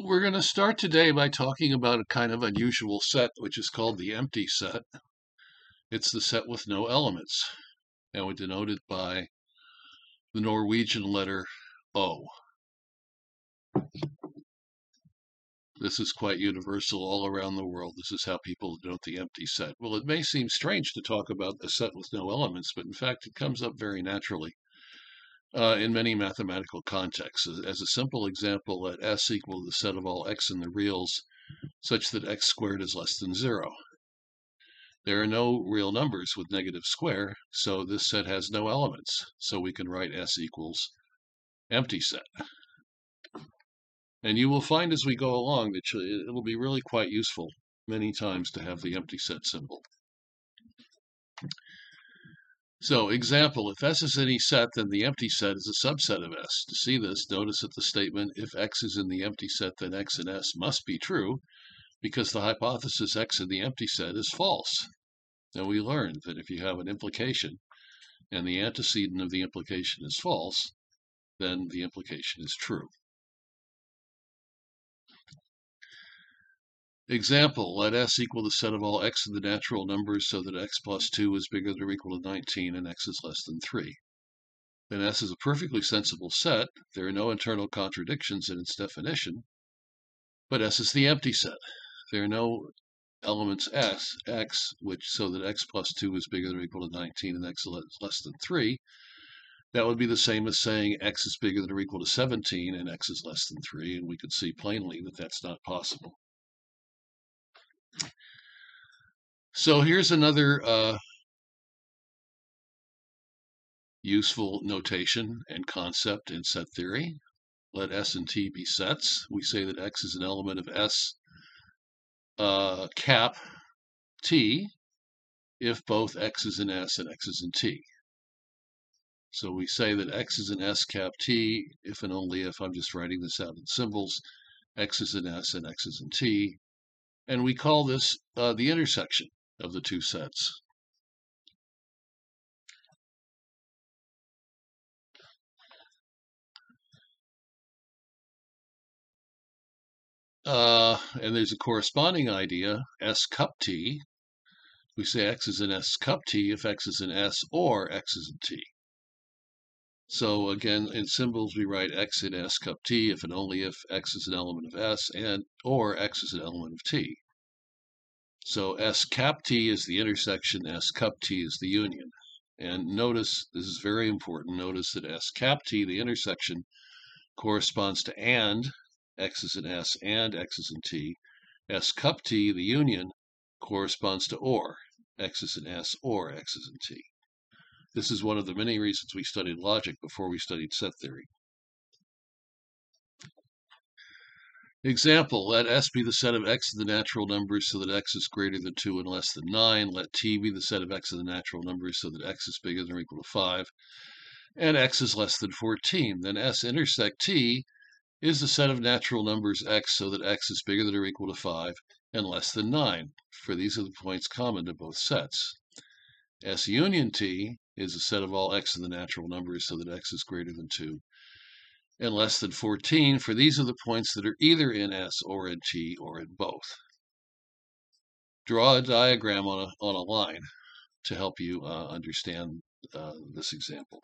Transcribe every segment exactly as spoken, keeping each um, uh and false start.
We're going to start today by talking about a kind of unusual set, which is called the empty set. It's the set with no elements, and we denote it by the Norwegian letter O. This is quite universal all around the world. This is how people denote the empty set. Well, it may seem strange to talk about a set with no elements, but in fact, it comes up very naturally uh, in many mathematical contexts. As, as a simple example, let S equal the set of all x in the reals such that x squared is less than zero. There are no real numbers with negative square, so this set has no elements. So we can write S equals empty set. And you will find as we go along that it'll be really quite useful many times to have the empty set symbol. So, example, if S is any set, then the empty set is a subset of S. To see this, notice that the statement, if X is in the empty set, then X in S must be true, because the hypothesis X in the empty set is false. Now we learned that if you have an implication and the antecedent of the implication is false, then the implication is true. Example, let S equal the set of all x in the natural numbers so that x plus two is bigger than or equal to nineteen and x is less than three. Then S is a perfectly sensible set. There are no internal contradictions in its definition, but S is the empty set. There are no elements s, x, which so that x plus two is bigger than or equal to nineteen and x is less than three. That would be the same as saying x is bigger than or equal to seventeen and x is less than three, and we could see plainly that that's not possible. So here's another uh, useful notation and concept in set theory. Let S and T be sets. We say that x is an element of S uh, cap T if both x is in S and x is in T. So we say that x is in S cap T if and only if, I'm just writing this out in symbols, x is in S and x is in T. And we call this uh, the intersection of the two sets. Uh, and there's a corresponding idea, S cup T. We say x is in S cup T if x is in S or x is in T. So again, in symbols, we write x in S cup T if and only if x is an element of S and or x is an element of T. So S cap T is the intersection, S cup T is the union. And notice, this is very important, notice that S cap T, the intersection, corresponds to and, x is in S and x is in T. S cup T, the union, corresponds to or, x is in S or x is in T. This is one of the many reasons we studied logic before we studied set theory. Example, let S be the set of x in the natural numbers so that x is greater than two and less than nine. Let T be the set of x in the natural numbers so that x is bigger than or equal to five. And x is less than fourteen. Then S intersect T is the set of natural numbers x so that x is bigger than or equal to five and less than nine, for these are the points common to both sets. S union T is the set of all x in the natural numbers so that x is greater than two and less than fourteen, for these are the points that are either in S or in T or in both. Draw a diagram on a, on a line to help you uh, understand uh, this example.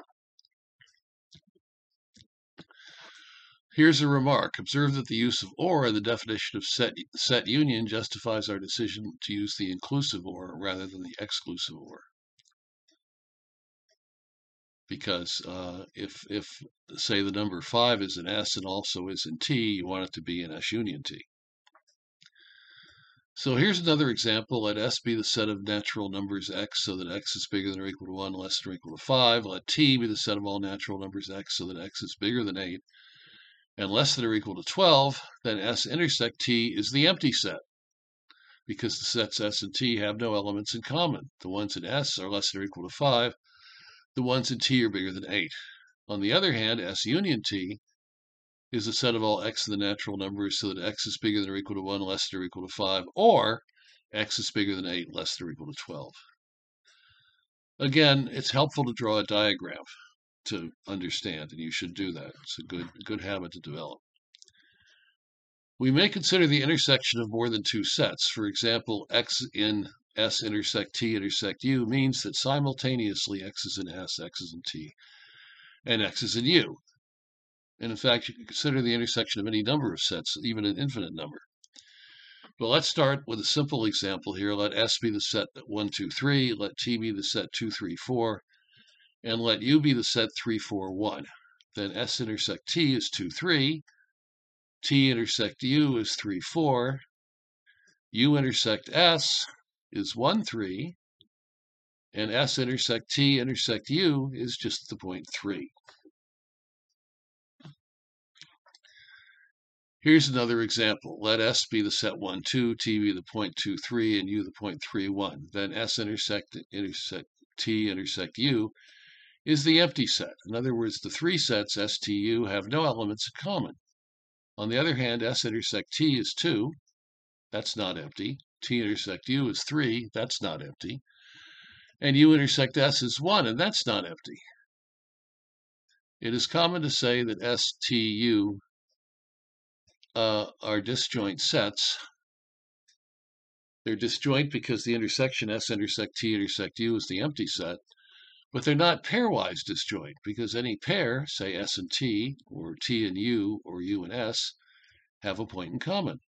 Here's a remark. Observe that the use of or in the definition of set, set union justifies our decision to use the inclusive or rather than the exclusive or. Because uh, if, if, say, the number five is in S and also is in T, you want it to be in S union T. So here's another example. Let S be the set of natural numbers x so that x is bigger than or equal to one, less than or equal to five. Let T be the set of all natural numbers x so that x is bigger than eight and less than or equal to twelve. Then S intersect T is the empty set, because the sets S and T have no elements in common. The ones in S are less than or equal to five. The ones in T are bigger than eight. On the other hand, S union T is the set of all x in the natural numbers so that x is bigger than or equal to one, less than or equal to five, or x is bigger than eight, less than or equal to twelve. Again, it's helpful to draw a diagram to understand, and you should do that. It's a good, good habit to develop. We may consider the intersection of more than two sets. For example, X in S intersect T intersect U means that simultaneously X is in S, X is in T, and X is in U. And in fact, you can consider the intersection of any number of sets, even an infinite number. But let's start with a simple example here. Let S be the set one, two, three, let T be the set two, three, four, and let U be the set three, four, one. Then S intersect T is two, three, T intersect U is three, four, U intersect S is one, three, and S intersect T intersect U is just the point three. Here's another example. Let S be the set one, two, T be the point two, three, and U the point three, one. Then S intersect, intersect T intersect U is the empty set. In other words, the three sets S, T, U have no elements in common. On the other hand, S intersect T is two. That's not empty. T intersect U is three. That's not empty. And U intersect S is one, and that's not empty. It is common to say that S, T, U uh, are disjoint sets. They're disjoint because the intersection S intersect T intersect U is the empty set, but they're not pairwise disjoint because any pair, say S and T, or T and U, or U and S, have a point in common.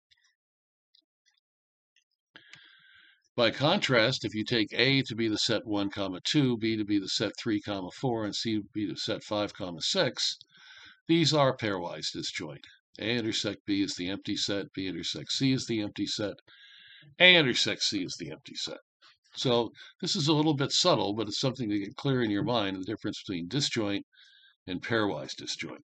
By contrast, if you take A to be the set one, comma two, B to be the set three, comma four, and C to be the set five, comma six, these are pairwise disjoint. A intersect B is the empty set, B intersect C is the empty set, A intersect C is the empty set. So this is a little bit subtle, but it's something to get clear in your mind, the difference between disjoint and pairwise disjoint.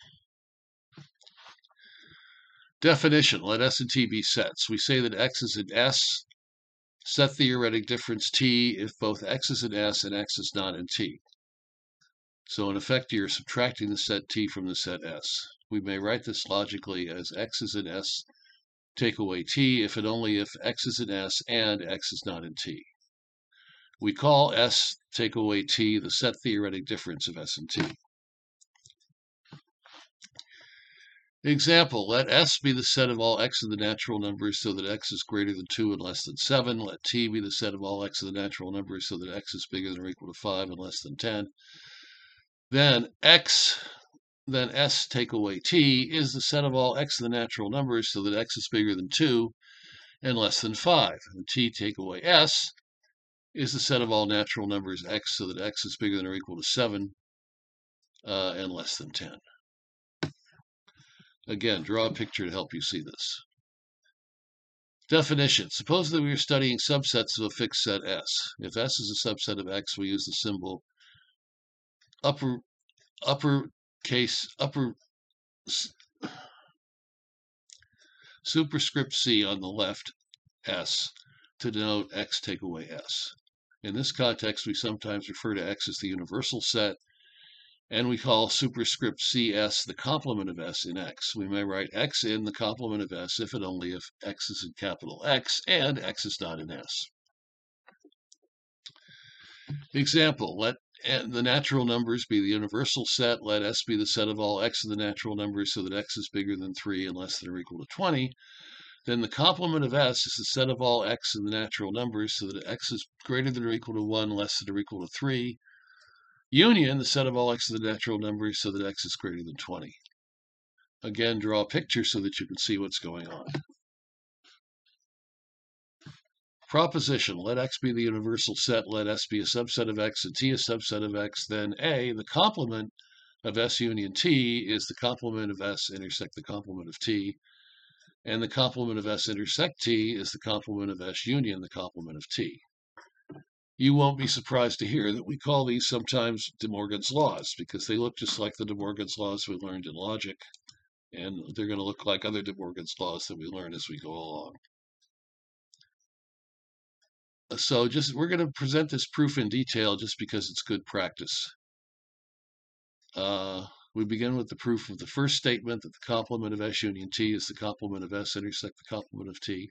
Definition, let S and T be sets. We say that X is in S, set theoretic difference T if both X is in S and X is not in T. So in effect, you're subtracting the set T from the set S. We may write this logically as X is in S, take away T if and only if X is in S and X is not in T. We call S, take away T, the set theoretic difference of S and T. Example, let S be the set of all X of the natural numbers so that X is greater than two and less than seven. Let T be the set of all X of the natural numbers so that X is bigger than or equal to five and less than ten. Then X, then S take away T is the set of all X of the natural numbers so that X is bigger than two and less than five. And T take away S is the set of all natural numbers X so that X is bigger than or equal to seven uh, and less than ten. Again, draw a picture to help you see this. Definition. Suppose that we are studying subsets of a fixed set S. If S is a subset of X, we use the symbol upper upper case upper superscript C on the left, S, to denote X take away S. In this context, we sometimes refer to X as the universal set, and we call superscript C S the complement of S in X. We may write X in the complement of S if and only if X is in capital X and X is not in S. Example, let the natural numbers be the universal set. Let S be the set of all X of the natural numbers so that X is bigger than three and less than or equal to twenty. Then the complement of S is the set of all X of the natural numbers so that X is greater than or equal to one, less than or equal to three. Union, the set of all X of the natural numbers so that X is greater than twenty. Again, draw a picture so that you can see what's going on. Proposition, let X be the universal set, let S be a subset of X and T a subset of X, then A, the complement of S union T is the complement of S intersect the complement of T, and the complement of S intersect T is the complement of S union the complement of T. You won't be surprised to hear that we call these sometimes De Morgan's laws because they look just like the De Morgan's laws we learned in logic, and they're going to look like other De Morgan's laws that we learn as we go along. So just we're going to present this proof in detail just because it's good practice. Uh, we begin with the proof of the first statement that the complement of S union T is the complement of S intersect the complement of T.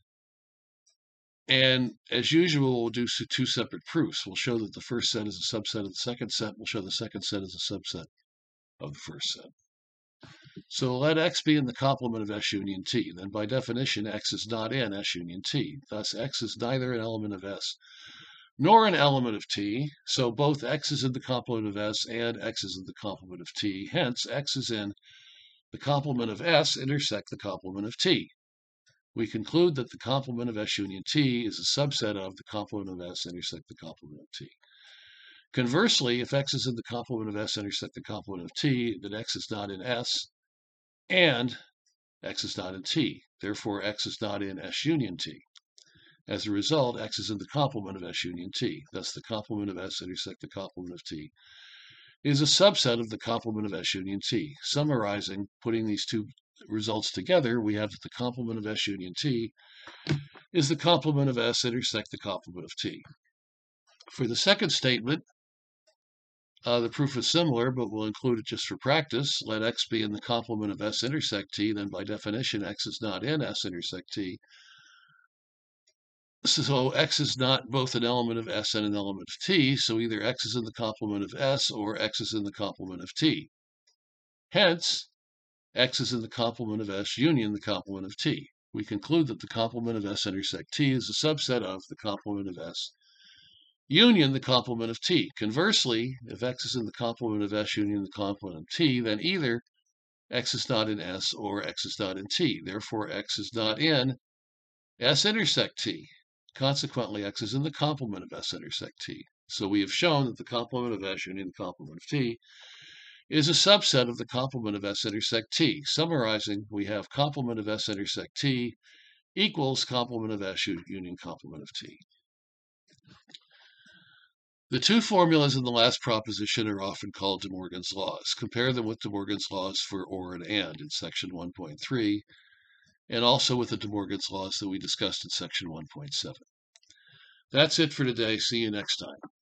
And as usual, we'll do two separate proofs. We'll show that the first set is a subset of the second set. We'll show the second set is a subset of the first set. So let X be in the complement of S union T. Then by definition, X is not in S union T. Thus, X is neither an element of S nor an element of T. So both X is in the complement of S and X is in the complement of T. Hence, X is in the complement of S intersect the complement of T. We conclude that the complement of S union T is a subset of the complement of S intersect the complement of T. Conversely, if X is in the complement of S intersect the complement of T, then X is not in S and X is not in T. Therefore, X is not in S union T. As a result, X is in the complement of S union T. Thus, the complement of S intersect the complement of T is a subset of the complement of S union T. Summarizing, putting these two results together, we have that the complement of S union T is the complement of S intersect the complement of T. For the second statement, uh, the proof is similar, but we'll include it just for practice. Let X be in the complement of S intersect T, then by definition, X is not in S intersect T. So X is not both an element of S and an element of T, so either X is in the complement of S or X is in the complement of T. Hence, X is in the complement of S union the complement of T. We conclude that the complement of S intersect T is a subset of the complement of S union the complement of T. Conversely, if X is in the complement of S union the complement of T, then either X is not in S or X is not in T. Therefore, X is not in S intersect T. Consequently, X is in the complement of S intersect T. So we have shown that the complement of S union the complement of T is a subset of the complement of S intersect T. Summarizing, we have complement of S intersect T equals complement of S union complement of T. The two formulas in the last proposition are often called De Morgan's laws. Compare them with De Morgan's laws for or and and in section one point three, and also with the De Morgan's laws that we discussed in section one point seven. That's it for today. See you next time.